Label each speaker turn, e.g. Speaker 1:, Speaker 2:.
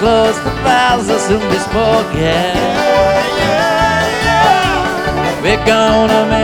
Speaker 1: close, the files will soon be spoken. We're gonna